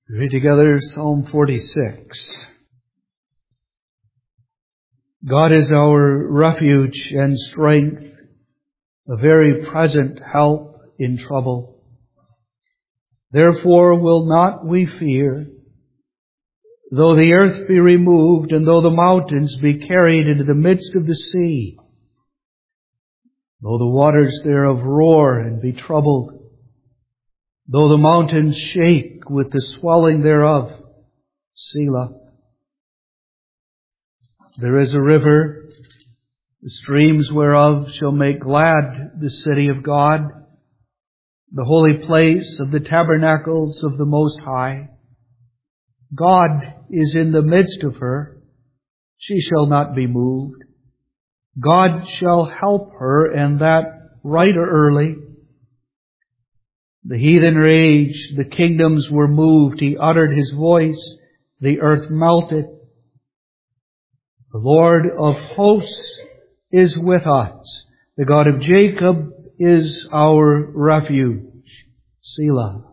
Read together Psalm 46. God is our refuge and strength, a very present help in trouble. Therefore will not we fear, though the earth be removed, and though the mountains be carried into the midst of the sea, though the waters thereof roar and be troubled, though the mountains shake with the swelling thereof. Selah. There is a river, the streams whereof shall make glad the city of God, the holy place of the tabernacles of the Most High. God is in the midst of her. She shall not be moved. God shall help her, and that right or early. The heathen raged, the kingdoms were moved. He uttered His voice, the earth melted. The Lord of hosts is with us. The God of Jacob is our refuge. Selah.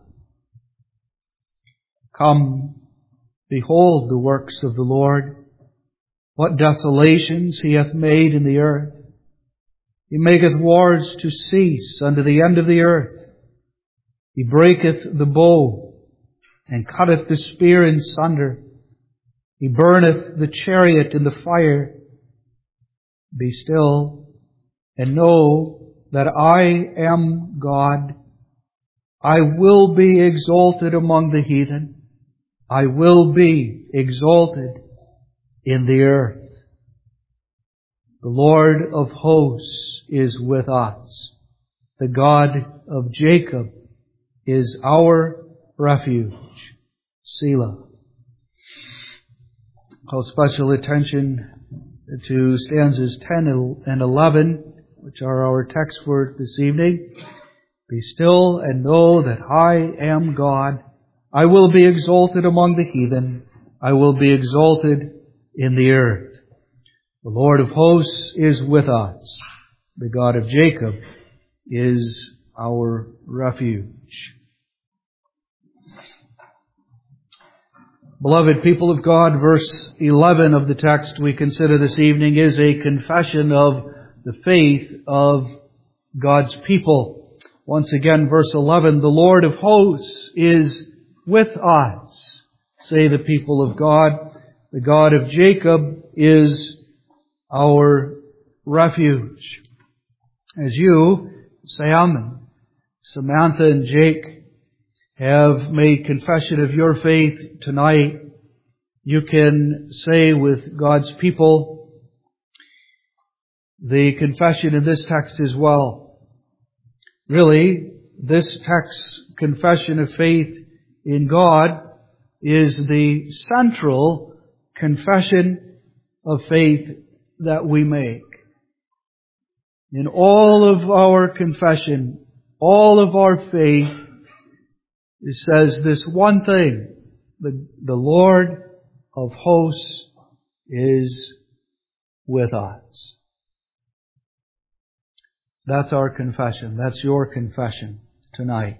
Come, behold the works of the Lord. What desolations He hath made in the earth. He maketh wars to cease unto the end of the earth. He breaketh the bow, and cutteth the spear in sunder. He burneth the chariot in the fire. Be still, and know that I am God. I will be exalted among the heathen. I will be exalted in the earth. The Lord of hosts is with us. The God of Jacob is our refuge. Selah. Call special attention to stanzas 10 and 11, which are our text for this evening. Be still and know that I am God. I will be exalted among the heathen. I will be exalted in the earth. The Lord of hosts is with us. The God of Jacob is our refuge. Beloved people of God, verse 11 of the text we consider this evening is a confession of the faith of God's people. Once again, verse 11, the Lord of hosts is with us, say the people of God. The God of Jacob is our refuge. As you, Sam and Samantha and Jake, have made confession of your faith tonight, you can say with God's people the confession in this text as well. Really, this text's confession of faith in God is the central confession of faith that we make. In all of our confession, all of our faith, it says this one thing: the Lord of hosts is with us. That's our confession. That's your confession tonight.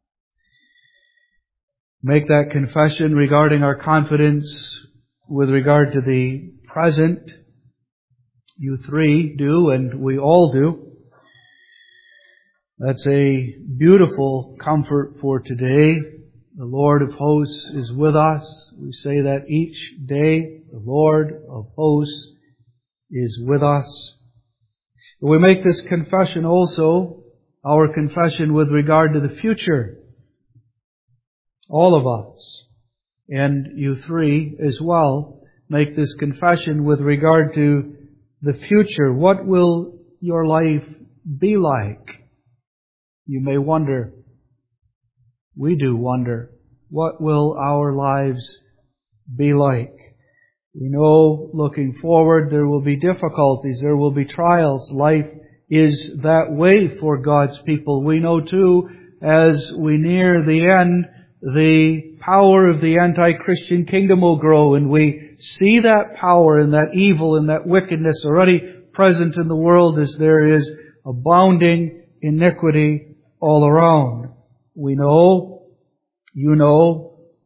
Make that confession regarding our confidence with regard to the present. You three do, and we all do. That's a beautiful comfort for today. The Lord of hosts is with us. We say that each day. The Lord of hosts is with us. We make this confession also, our confession with regard to the future. All of us, and you three as well, make this confession with regard to the future. What will your life be like? You may wonder. We do wonder. What will our lives be like? We know looking forward there will be difficulties, there will be trials. Life is that way for God's people. We know too, as we near the end, the power of the anti-Christian kingdom will grow, and we see that power and that evil and that wickedness already present in the world as there is abounding iniquity all around. We know, you know,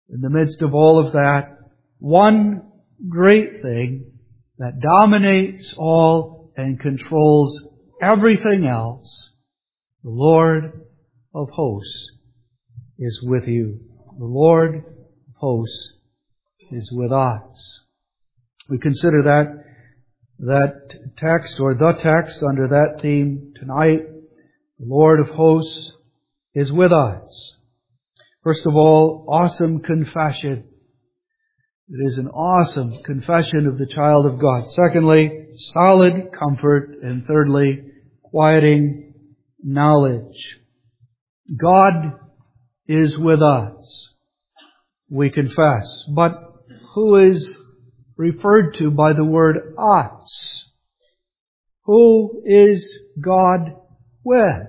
In the midst of all of that, one great thing that dominates all and controls everything else, the Lord of hosts is with you. The Lord of hosts is with us. We consider that text, or the text under that theme tonight. The Lord of hosts is with us. First of all, awesome confession. It is an awesome confession of the child of God. Secondly, solid comfort. And thirdly, quieting knowledge. God is with us, we confess. But who is referred to by the word us? Who is God with?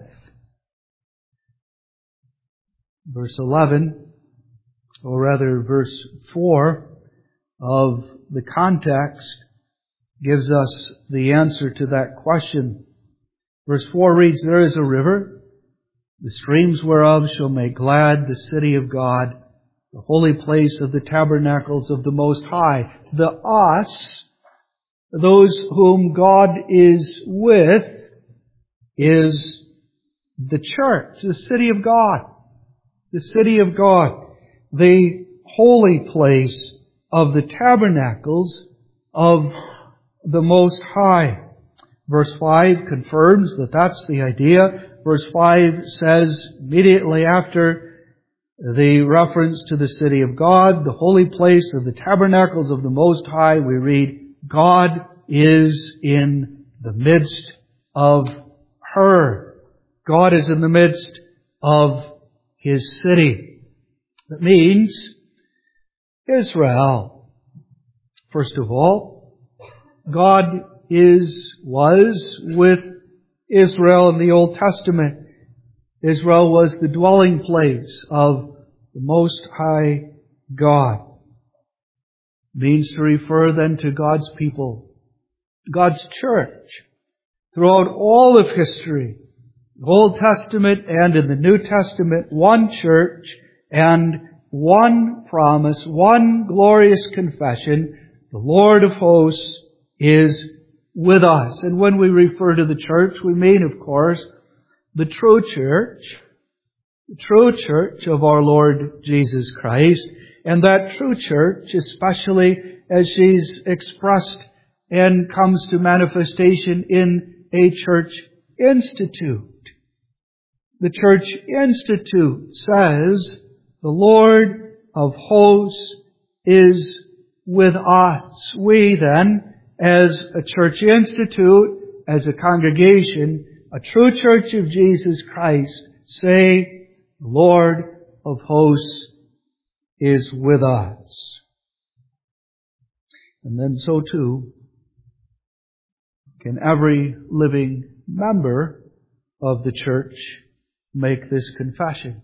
Verse 11, or rather verse 4 of the context gives us the answer to that question. Verse 4 reads, "There is a river, the streams whereof shall make glad the city of God, the holy place of the tabernacles of the Most High." The us, those whom God is with, is the church, the city of God. The city of God, the holy place of the tabernacles of the Most High. Verse 5 confirms that that's the idea. Verse 5 says immediately after the reference to the city of God, the holy place of the tabernacles of the Most High, we read, God is in the midst of her. God is in the midst of His city. That means Israel. First of all, God was with Israel in the Old Testament. Israel was the dwelling place of the Most High God. It means to refer then to God's people, God's church, throughout all of history, the Old Testament and in the New Testament, one church and one promise, one glorious confession, the Lord of hosts is with us. And when we refer to the church, we mean, of course, the true church of our Lord Jesus Christ. And that true church, especially as she's expressed and comes to manifestation in a church institute. The church institute says, the Lord of hosts is with us. We then, as a church institute, as a congregation, a true church of Jesus Christ, say, the Lord of hosts is with us. And then so too can every living member of the church make this confession.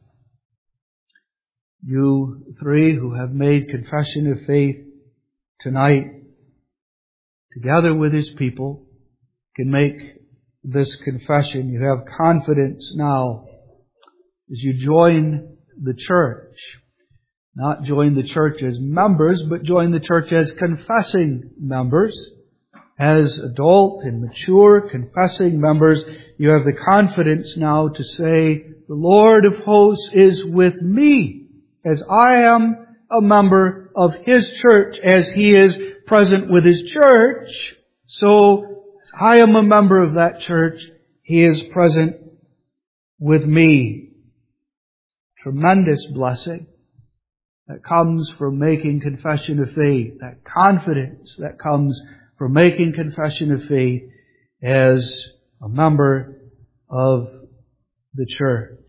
You three who have made confession of faith tonight, together with His people, can make this confession. You have confidence now as you join the church. Not join the church as members, but join the church as confessing members. As adult and mature confessing members, you have the confidence now to say, the Lord of hosts is with me, as I am a member of His church, as He is present with His church. So, as I am a member of that church, He is present with me. Tremendous blessing that comes from making confession of faith, that confidence that comes from making confession of faith as a member of the church.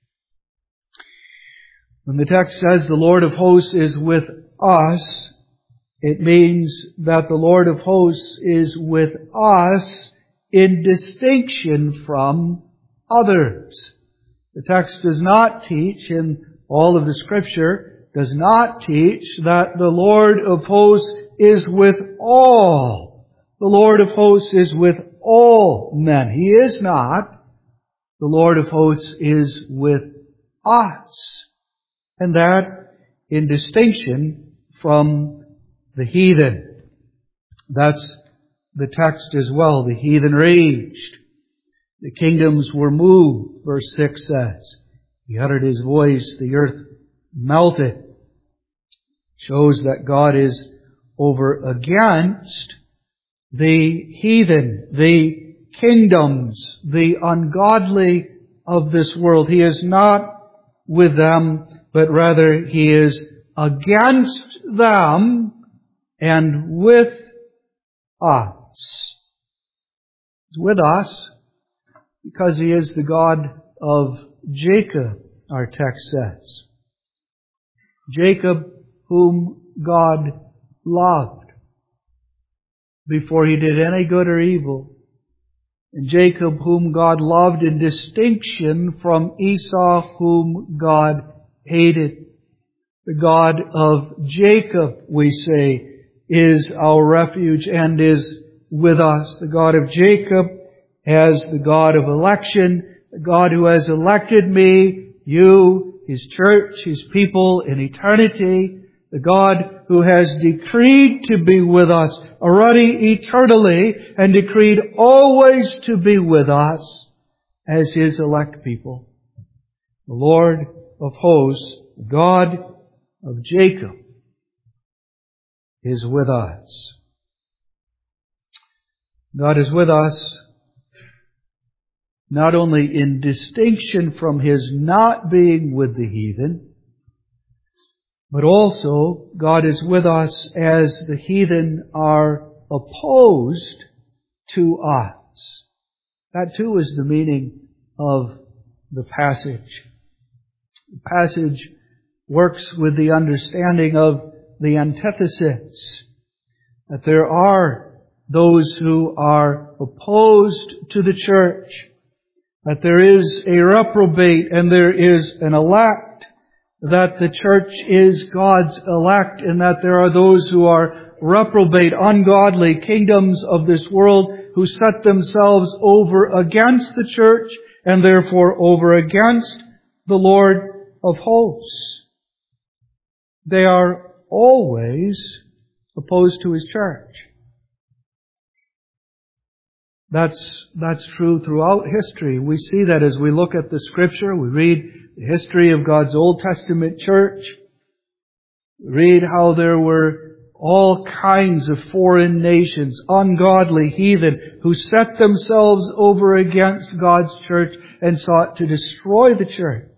When the text says the Lord of hosts is with us, it means that the Lord of hosts is with us in distinction from others. The text does not teach, in all of the Scripture, does not teach that the Lord of hosts is with all. The Lord of hosts is with all men. He is not. The Lord of hosts is with us. And that in distinction from the heathen. That's the text as well. The heathen raged. The kingdoms were moved, verse 6 says. He uttered His voice, the earth melted. Shows that God is over against the heathen, the kingdoms, the ungodly of this world. He is not with them, but rather He is against them and with us. He's with us because He is the God of Jacob, our text says. Jacob, whom God loved before He did any good or evil. And Jacob, whom God loved in distinction from Esau, whom God hated. The God of Jacob, we say, is our refuge and is with us. The God of Jacob as the God of election, the God who has elected me, you, His church, His people in eternity, the God who has decreed to be with us already eternally and decreed always to be with us as His elect people. The Lord of hosts, God of Jacob, is with us. God is with us not only in distinction from His not being with the heathen, but also God is with us as the heathen are opposed to us. That too is the meaning of the passage. The passage works with the understanding of the antithesis, that there are those who are opposed to the church, that there is a reprobate and there is an elect, that the church is God's elect, and that there are those who are reprobate, ungodly kingdoms of this world who set themselves over against the church and therefore over against the Lord of hosts. They are always opposed to His church. That's true throughout history. We see that as we look at the Scripture. We read the history of God's Old Testament church. We read how there were all kinds of foreign nations, ungodly heathen, who set themselves over against God's church and sought to destroy the church.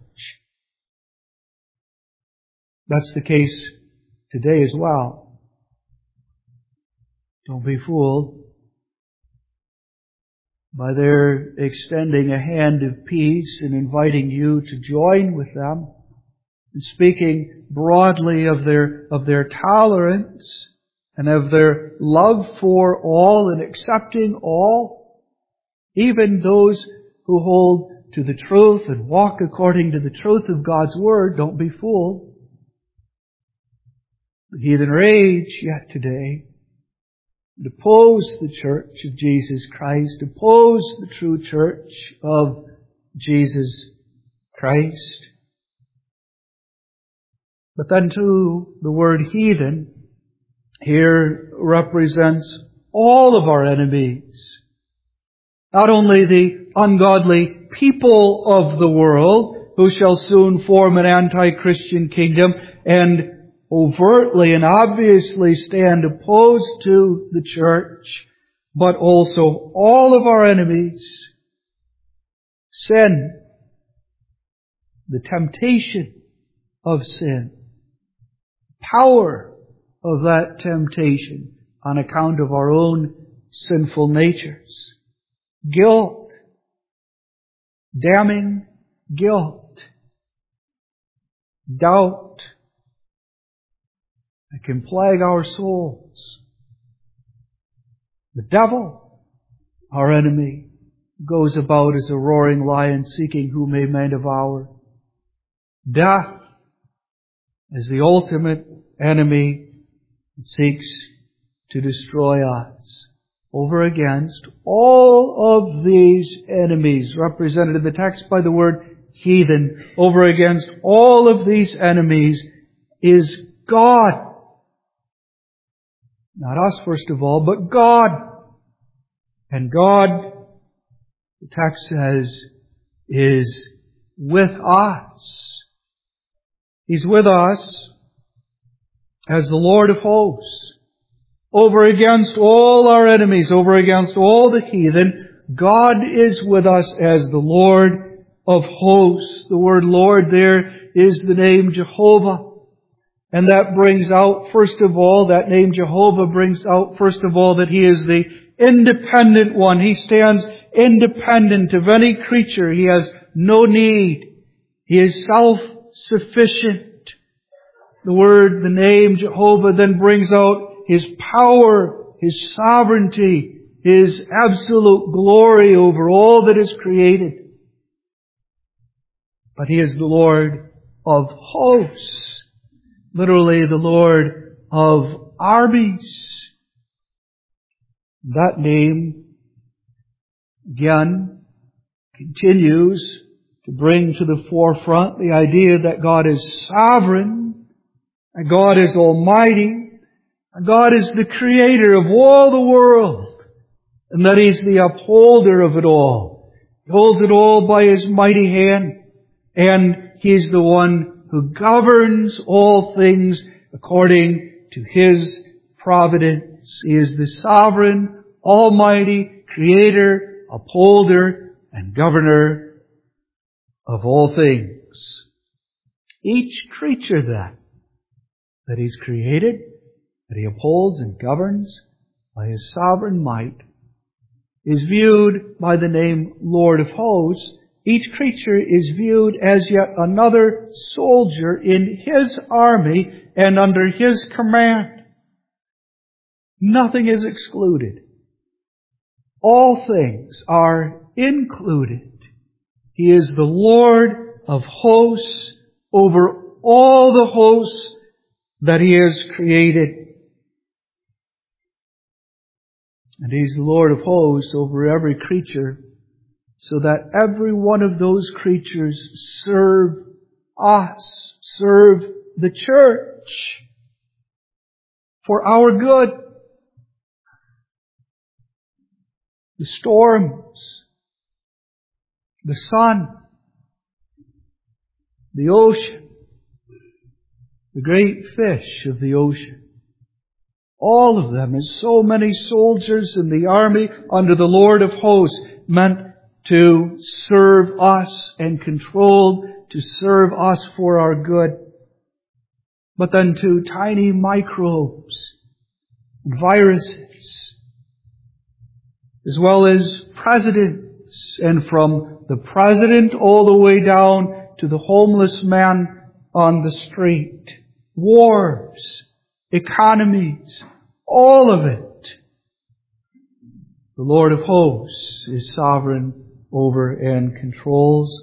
That's the case today as well. Don't be fooled by their extending a hand of peace and inviting you to join with them, and speaking broadly of their tolerance and of their love for all and accepting all, even those who hold to the truth and walk according to the truth of God's Word. Don't be fooled. The heathen rage yet today, and oppose the church of Jesus Christ, oppose the true church of Jesus Christ. But then too, the word heathen here represents all of our enemies. Not only the ungodly people of the world, who shall soon form an anti-Christian kingdom and overtly and obviously stand opposed to the church, but also all of our enemies. Sin, the temptation of sin, power of that temptation on account of our own sinful natures, guilt, damning guilt, doubt, that can plague our souls. The devil, our enemy, goes about as a roaring lion seeking whom he may devour. Death, as the ultimate enemy, seeks to destroy us. Over against all of these enemies, represented in the text by the word heathen, over against all of these enemies, is God. Not us, first of all, but God. And God, the text says, is with us. He's with us as the Lord of hosts. Over against all our enemies, over against all the heathen, God is with us as the Lord of hosts. The word Lord there is the name Jehovah. And that brings out, first of all, that name Jehovah brings out, first of all, that He is the independent one. He stands independent of any creature. He has no need. He is self-sufficient. The name Jehovah then brings out His power, His sovereignty, His absolute glory over all that is created. But He is the Lord of hosts. Literally the Lord of armies. That name, again, continues to bring to the forefront the idea that God is sovereign, and God is almighty, and God is the creator of all the world, and that He's the upholder of it all. He holds it all by His mighty hand, and He's the one who governs all things according to His providence. He is the sovereign, almighty, creator, upholder, and governor of all things. Each creature that He's created, that He upholds and governs by His sovereign might, is viewed by the name Lord of hosts. Each creature is viewed as yet another soldier in His army and under His command. Nothing is excluded. All things are included. He is the Lord of hosts over all the hosts that He has created. And He's the Lord of hosts over every creature, so that every one of those creatures serve us, serve the church for our good. The storms, the sun, the ocean, the great fish of the ocean, all of them, as so many soldiers in the army under the Lord of hosts, meant to serve us and controlled to serve us for our good. But then to tiny microbes, viruses, as well as presidents, and from the president all the way down to the homeless man on the street. Wars, economies, all of it. The Lord of hosts is sovereign over and controls.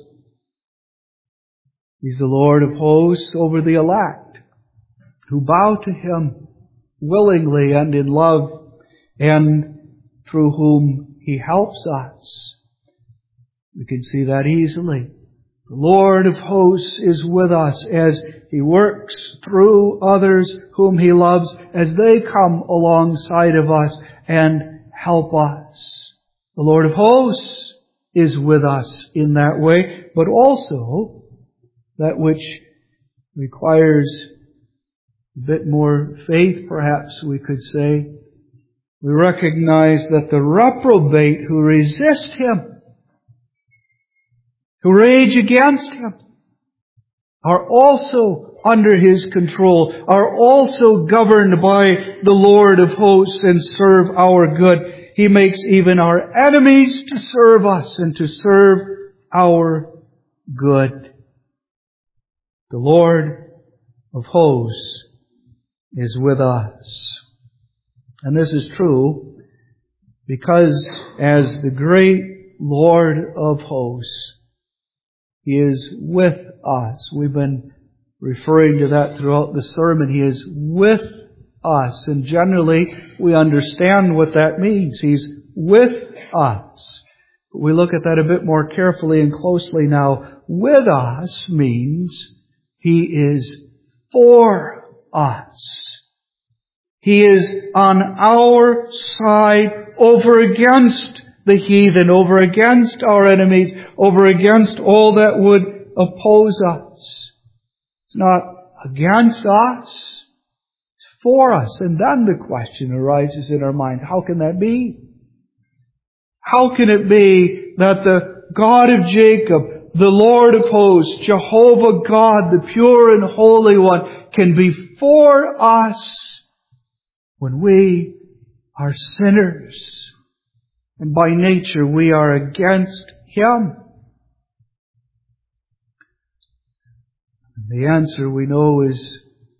He's the Lord of hosts over the elect, who bow to Him willingly and in love, and through whom He helps us. We can see that easily. The Lord of hosts is with us as He works through others whom He loves, as they come alongside of us and help us. The Lord of hosts is with us in that way, but also that which requires a bit more faith, perhaps we could say. We recognize that the reprobate who resist Him, who rage against Him, are also under His control, are also governed by the Lord of hosts and serve our good. He makes even our enemies to serve us and to serve our good. The Lord of hosts is with us. And this is true because as the great Lord of hosts, He is with us. We've been referring to that throughout the sermon. He is with us. And generally, we understand what that means. He's with us. But we look at that a bit more carefully and closely now. With us means He is for us. He is on our side over against the heathen, over against our enemies, over against all that would oppose us. It's not against us, it's for us. And then the question arises in our mind, how can that be? How can it be that the God of Jacob, the Lord of hosts, Jehovah God, the pure and holy one, can be for us when we are sinners and by nature we are against Him? The answer we know is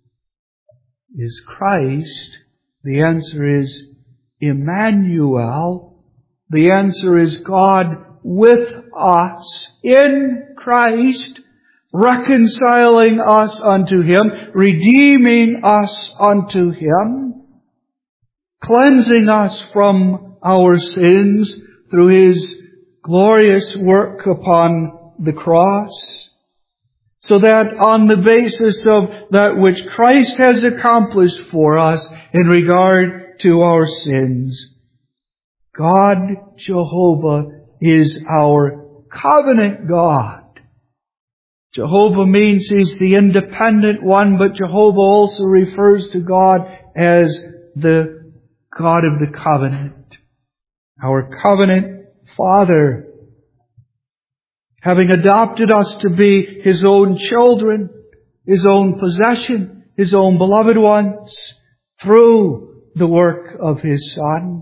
Christ. The answer is Emmanuel. The answer is God with us in Christ, reconciling us unto Him, redeeming us unto Him, cleansing us from our sins through His glorious work upon the cross, so that on the basis of that which Christ has accomplished for us in regard to our sins, God, Jehovah, is our covenant God. Jehovah means He's the independent one, but Jehovah also refers to God as the God of the covenant. Our covenant Father, having adopted us to be His own children, His own possession, His own beloved ones, through the work of His Son.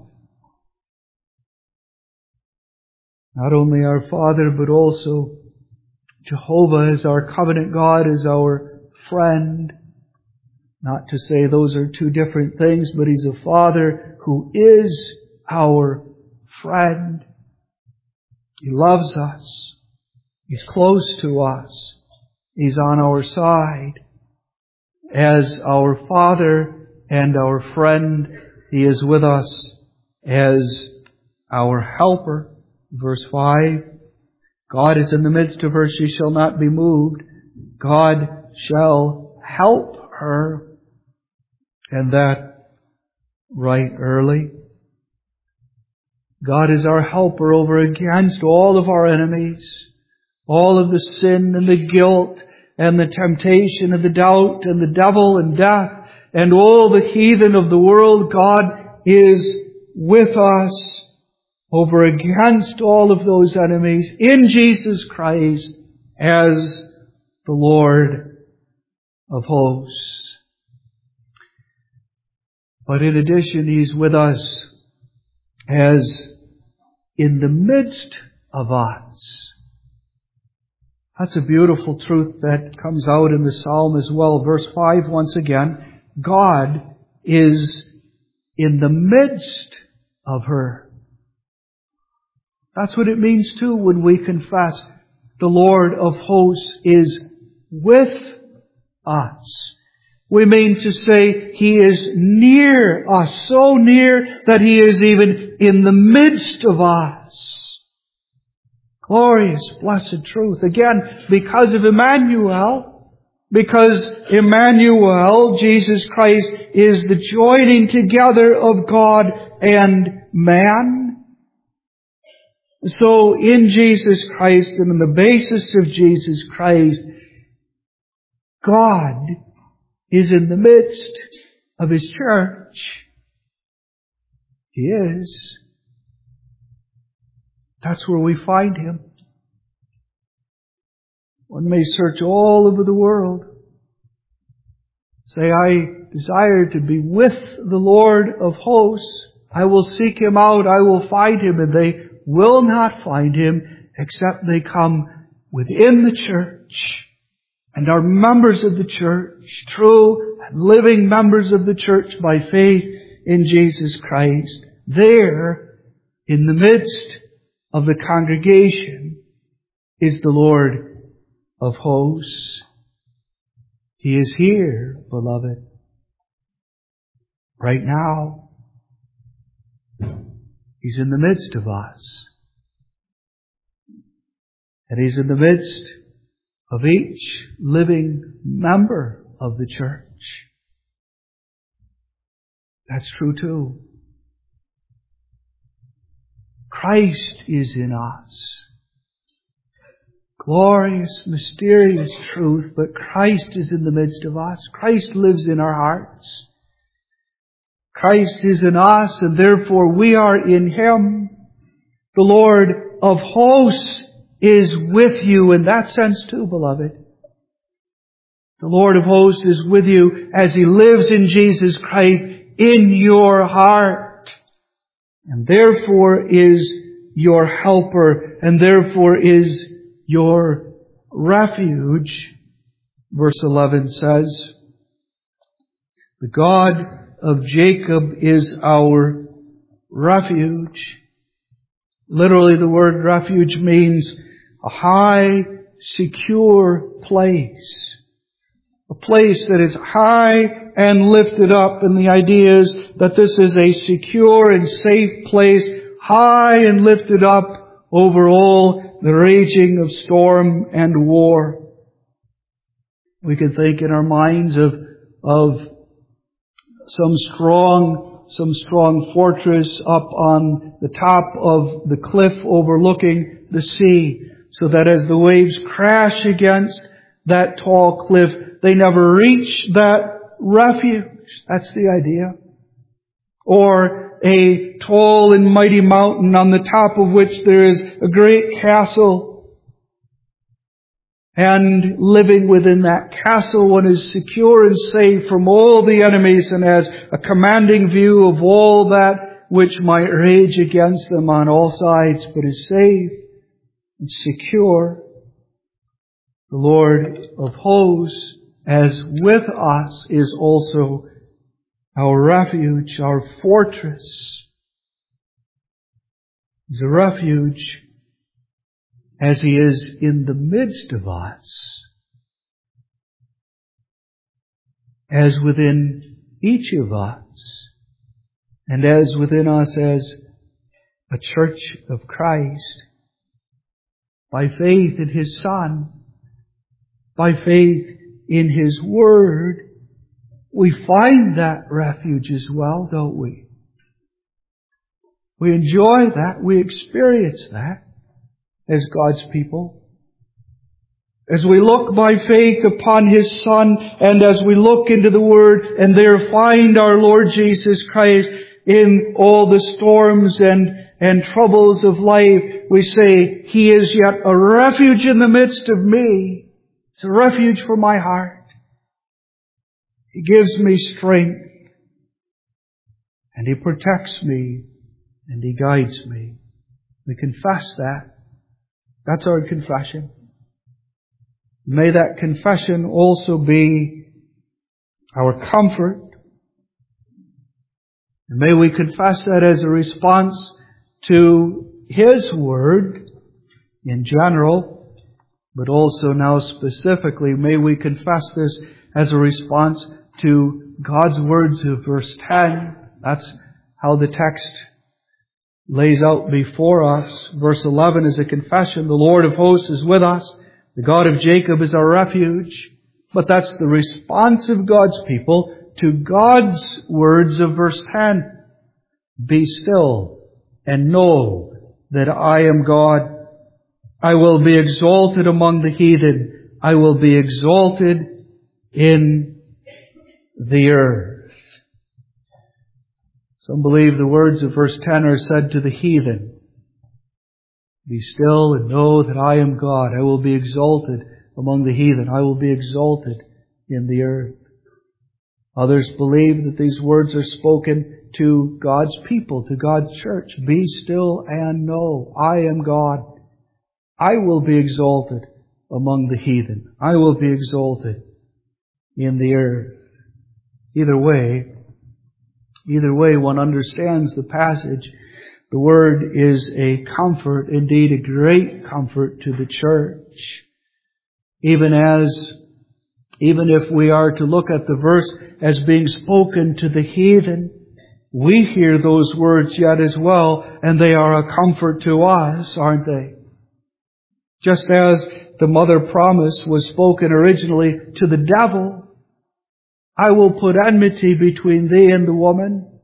Not only our Father, but also Jehovah as our covenant God, is our friend. Not to say those are two different things, but He's a Father who is our friend. He loves us. He's close to us. He's on our side. As our Father and our friend, He is with us as our helper. Verse 5, God is in the midst of her, she shall not be moved. God shall help her. And that right early. God is our helper over against all of our enemies, all of the sin and the guilt and the temptation and the doubt and the devil and death and all the heathen of the world. God is with us over against all of those enemies in Jesus Christ as the Lord of hosts. But in addition, He's with us as in the midst of us. That's a beautiful truth that comes out in the Psalm as well. Verse 5 once again, God is in the midst of her. That's what it means too when we confess the Lord of hosts is with us. We mean to say He is near us, so near that He is even in the midst of us. Glorious, blessed truth. Again, because of Emmanuel, Jesus Christ, is the joining together of God and man. So in Jesus Christ and on the basis of Jesus Christ, God is in the midst of His church. He is. That's where we find Him. One may search all over the world. Say, I desire to be with the Lord of hosts. I will seek Him out. I will find Him. And they will not find Him except they come within the church and are members of the church, true and living members of the church by faith in Jesus Christ. There, in the midst of the congregation, is the Lord of hosts. He is here, beloved, right now. He's in the midst of us. And He's in the midst of each living member of the church. That's true too. Christ is in us. Glorious, mysterious truth, but Christ is in the midst of us. Christ lives in our hearts. Christ is in us, and therefore we are in Him. The Lord of hosts is with you in that sense too, beloved. The Lord of hosts is with you as He lives in Jesus Christ in your heart, and therefore is your helper, and therefore is your refuge. Verse 11 says, the God of Jacob is our refuge. Literally, the word refuge means a high, secure place. A place that is high and lifted up. And the idea is that this is a secure and safe place, high and lifted up over all the raging of storm and war. We can think in our minds of some strong fortress up on the top of the cliff overlooking the sea, so that as the waves crash against that tall cliff, they never reach that refuge. That's the idea. Or a tall and mighty mountain on the top of which there is a great castle. And living within that castle, one is secure and safe from all the enemies and has a commanding view of all that which might rage against them on all sides, but is safe and secure. The Lord of hosts, as with us, is also our refuge, our fortress. He's a refuge as He is in the midst of us, as within each of us, and as within us as a church of Christ, by faith in His Son, by faith in His Word. We find that refuge as well, don't we? We enjoy that. We experience that as God's people. As we look by faith upon His Son, and as we look into the Word and there find our Lord Jesus Christ in all the storms and troubles of life, we say, He is yet a refuge in the midst of me. It's a refuge for my heart. He gives me strength, and He protects me, and He guides me. We confess that. That's our confession. May that confession also be our comfort. And may we confess that as a response to His Word in general, but also now specifically, may we confess this as a response to God's words of verse 10. That's how the text lays out before us. Verse 11 is a confession. The Lord of hosts is with us. The God of Jacob is our refuge. But that's the response of God's people to God's words of verse 10. Be still and know that I am God. I will be exalted among the heathen. I will be exalted in the earth. Some believe the words of verse 10 are said to the heathen. Be still and know that I am God. I will be exalted among the heathen. I will be exalted in the earth. Others believe that these words are spoken to God's people, to God's church. Be still and know I am God. I will be exalted among the heathen. I will be exalted in the earth. Either way, one understands the passage. The Word is a comfort, indeed a great comfort to the church. Even if we are to look at the verse as being spoken to the heathen, we hear those words yet as well, and they are a comfort to us, aren't they? Just as the mother promise was spoken originally to the devil, I will put enmity between thee and the woman.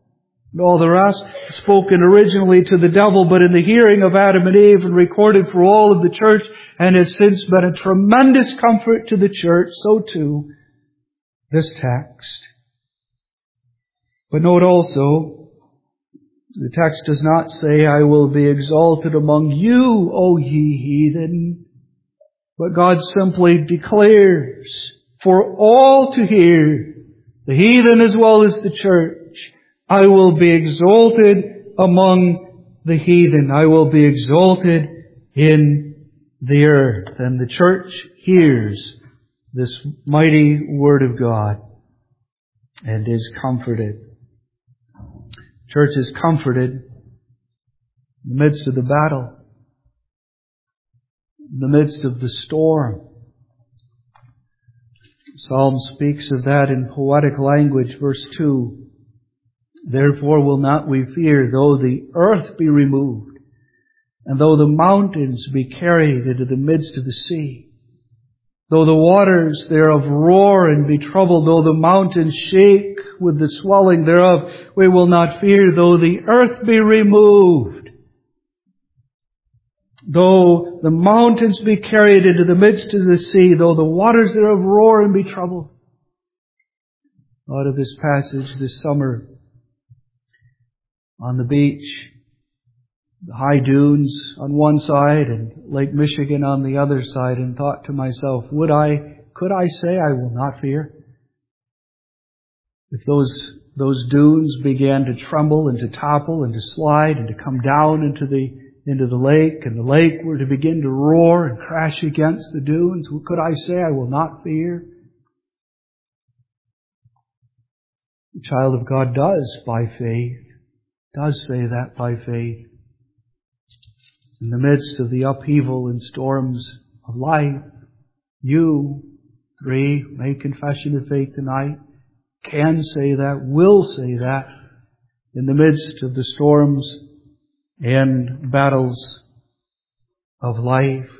And all the rest spoken originally to the devil, but in the hearing of Adam and Eve and recorded for all of the church, and has since been a tremendous comfort to the church, so too this text. But note also, the text does not say, I will be exalted among you, O ye heathen. But God simply declares for all to hear, the heathen as well as the church, I will be exalted among the heathen. I will be exalted in the earth. And the church hears this mighty word of God and is comforted. Church is comforted in the midst of the battle, in the midst of the storm. Psalm speaks of that in poetic language, verse 2. Therefore will not we fear, though the earth be removed, and though the mountains be carried into the midst of the sea, though the waters thereof roar and be troubled, though the mountains shake with the swelling thereof, we will not fear, though the earth be removed, though the mountains be carried into the midst of the sea, though the waters thereof roar and be troubled. Out of this passage this summer, on the beach, the high dunes on one side and Lake Michigan on the other side, and thought to myself, could I say I will not fear? If those dunes began to tremble and to topple and to slide and to come down into the lake, and the lake were to begin to roar and crash against the dunes, could I say I will not fear? The child of God does by faith. Does say that by faith. In the midst of the upheaval and storms of life, you, make confession of faith tonight, can say that, will say that, in the midst of the storms and battles of life.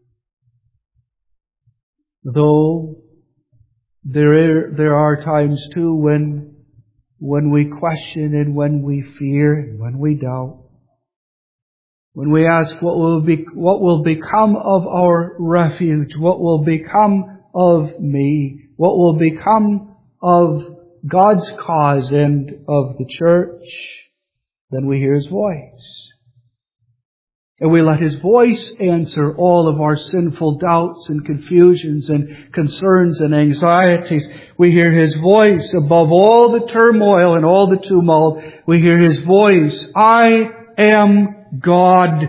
Though there are times too when we question and when we fear and when we doubt. When we ask what will become of our refuge, what will become of me, what will become of God's cause and of the church, then we hear His voice. And we let His voice answer all of our sinful doubts and confusions and concerns and anxieties. We hear His voice above all the turmoil and all the tumult. We hear His voice. I am God.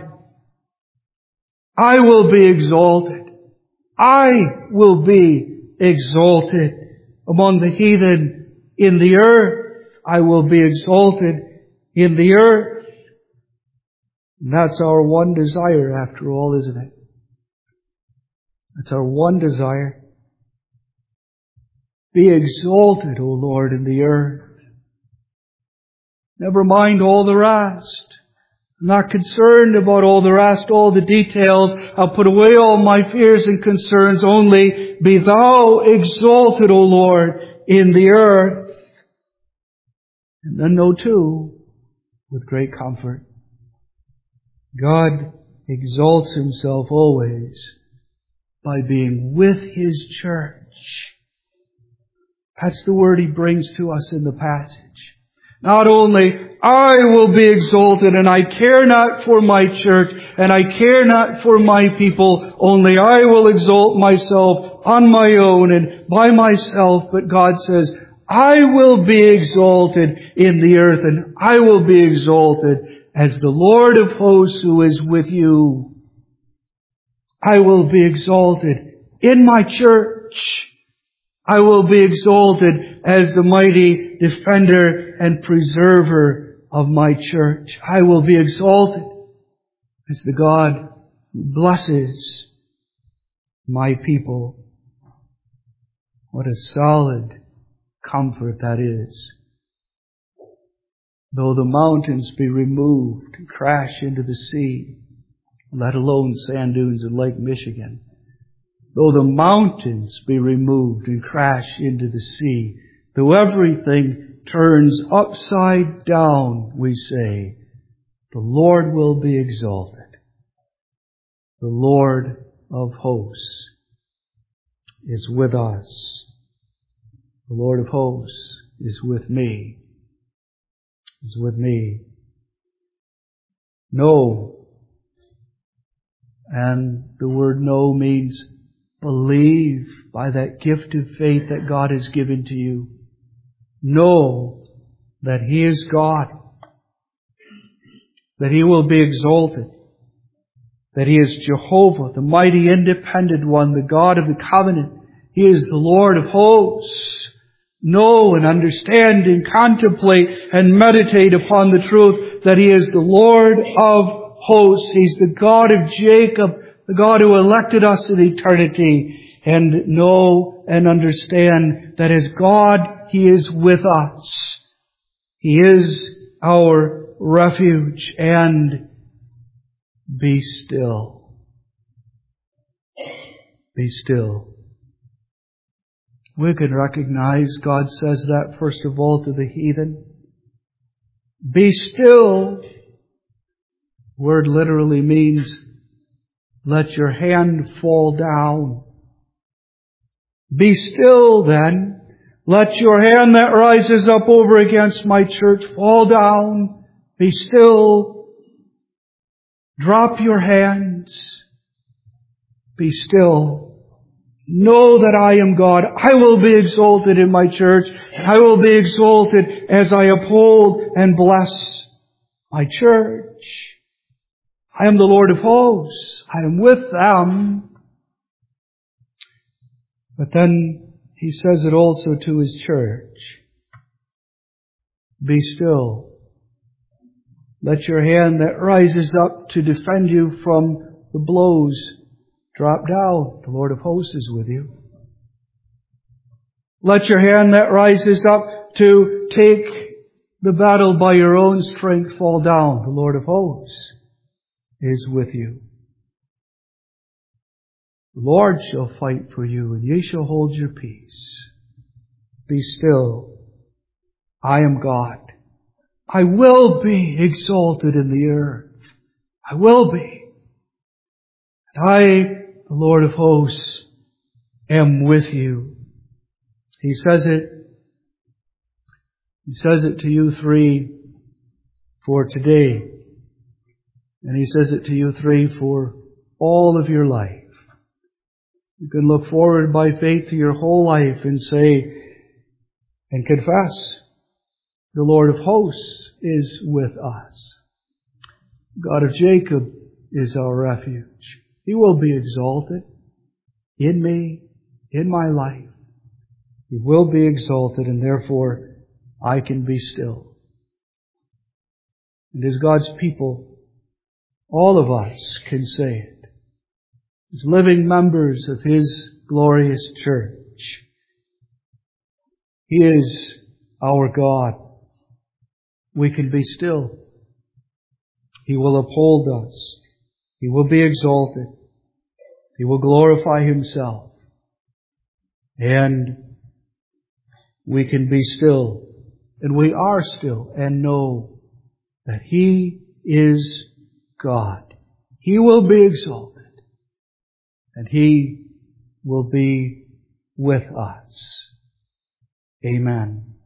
I will be exalted. I will be exalted among the heathen in the earth. I will be exalted in the earth. And that's our one desire after all, isn't it? That's our one desire. Be exalted, O Lord, in the earth. Never mind all the rest. I'm not concerned about all the rest, all the details. I'll put away all my fears and concerns. Only be Thou exalted, O Lord, in the earth. And then know too, with great comfort, God exalts Himself always by being with His church. That's the word He brings to us in the passage. Not only I will be exalted, and I care not for my church, and I care not for my people, only I will exalt myself on my own and by myself. But God says, I will be exalted in the earth, and I will be exalted as the Lord of hosts who is with you. I will be exalted in my church. I will be exalted as the mighty defender and preserver of my church. I will be exalted as the God who blesses my people. What a solid comfort that is. Though the mountains be removed and crash into the sea, let alone sand dunes in Lake Michigan, though the mountains be removed and crash into the sea, though everything turns upside down, we say, the Lord will be exalted. The Lord of hosts is with us. The Lord of hosts is with me. Is with me. Know. And the word know means believe by that gift of faith that God has given to you. Know that He is God. That He will be exalted. That He is Jehovah, the mighty independent one, the God of the covenant. He is the Lord of hosts. Know and understand and contemplate and meditate upon the truth that He is the Lord of hosts. He's the God of Jacob, the God who elected us in eternity. And know and understand that as God, He is with us. He is our refuge. And be still. Be still. We can recognize God says that first of all to the heathen. Be still. Word literally means let your hand fall down. Be still then. Let your hand that rises up over against my church fall down. Be still. Drop your hands. Be still. Know that I am God. I will be exalted in my church. I will be exalted as I uphold and bless my church. I am the Lord of hosts. I am with them. But then He says it also to His church. Be still. Let your hand that rises up to defend you from the blows drop down. The Lord of hosts is with you. Let your hand that rises up to take the battle by your own strength fall down. The Lord of hosts is with you. The Lord shall fight for you, and ye shall hold your peace. Be still. I am God. I will be exalted in the earth. I will be. And I, the Lord of hosts, am with you. He says it to you three for today. And He says it to you three for all of your life. You can look forward by faith to your whole life and say and confess, the Lord of hosts is with us. God of Jacob is our refuge. He will be exalted in me, in my life. He will be exalted, and therefore I can be still. And as God's people, all of us can say it. As living members of His glorious church, He is our God. We can be still. He will uphold us. He will be exalted. He will glorify Himself. And we can be still. And we are still and know that He is God. He will be exalted. And He will be with us. Amen.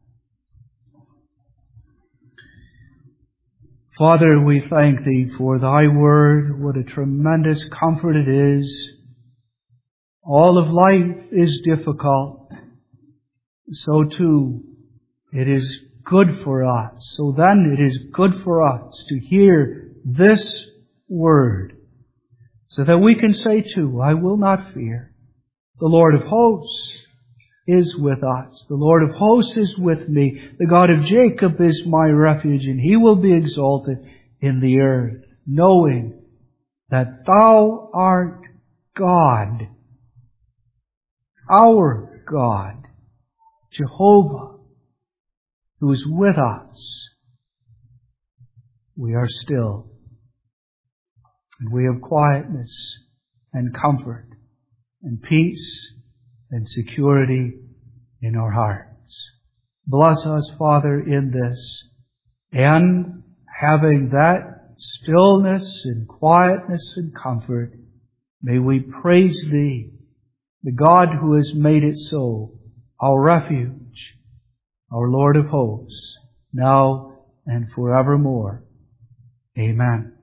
Father, we thank Thee for Thy word. What a tremendous comfort it is. All of life is difficult. So too, it is good for us. So then it is good for us to hear this word, so that we can say too, I will not fear. The Lord of hosts is with us. The Lord of hosts is with me. The God of Jacob is my refuge, and He will be exalted in the earth, knowing that Thou art God, our God, Jehovah, who is with us. We are still. And we have quietness and comfort and peace and security in our hearts. Bless us, Father, in this. And having that stillness and quietness and comfort, may we praise Thee, the God who has made it so, our refuge, our Lord of hosts, now and forevermore. Amen.